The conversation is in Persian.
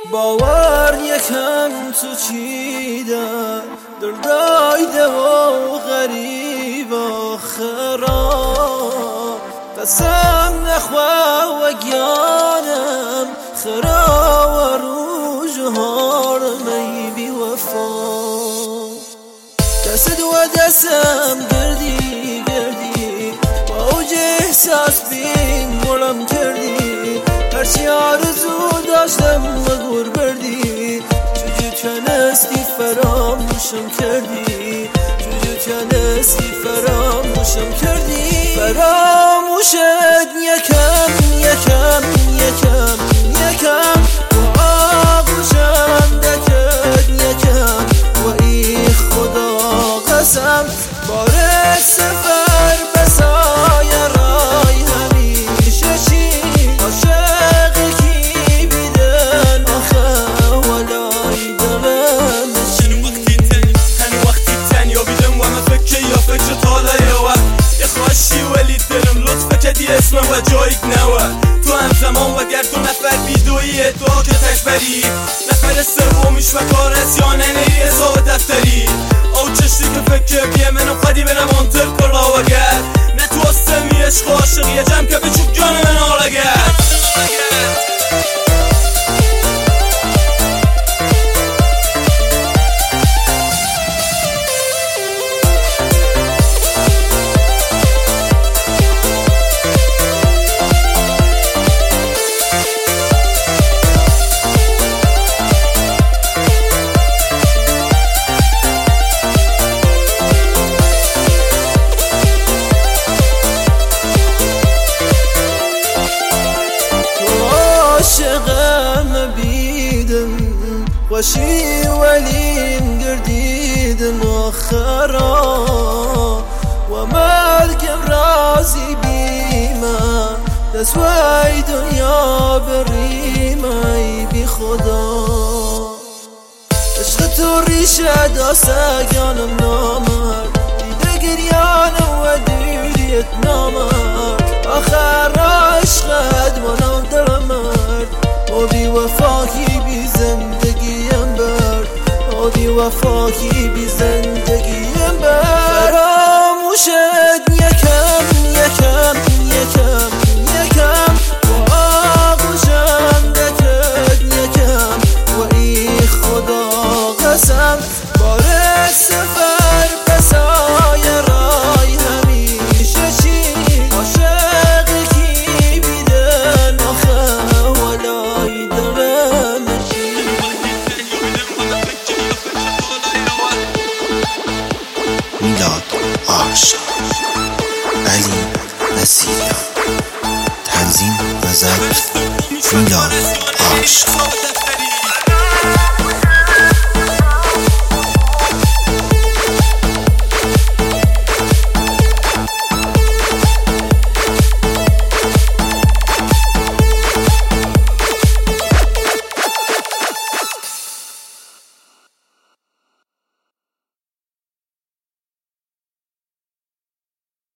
باور یکم تو چیدن دردایده و غریب آخرا قسم نخوا و گیانم خرا و روزهار می بی وفا دست و دستم گردی با اوج احساس بین مولم کردی هرچی آرزو داشتم مگور بردی چجور تونستی فراموشم کردی چجور تونستی فراموشم کردی فراموشت یکم و آغوشم دکت یکم و ای خدا قسم بار سفر بسای رای همیشه چی عاشق کی بیدن آخه ولای دغم چی هنو وقتی تنیا بیدم و من فکر طالعه و اخواشی ولی دلم لطفه کدی اسمم و جایگ نوه تو همزمان و گر دو نفر بیدویه تو که تکبری نفر سومیش و کار اسیانه نیه حساب دفتری او چشتی که فکر بیه منم خدی برم منطق کلا و گر نه تو هستمی عشق و عاشقیه جمع که بچوب جان من آلگر عاشقم بیدم وشی ولیم گردیدن آخرا و مرگم رازی بیمه دستوی دنیا بریمه ای بی خدا عشق تو ریشه داستگانم نامرد دیده گریانم و دیریت نامرد آخر عشقت منام درمرد او بی وفاکی بی زندگیم برد او بی وفاکی بی زندگیم برد فراموشت یکم و آغوشم دکت یکم و ای خدا قسم بار سفر بسای رای همیشه چی عاشق کی بیدن آخه ولای دغم چی میلاد عاشق علی نصیریان تنظیم و ضبط میلاد عاشق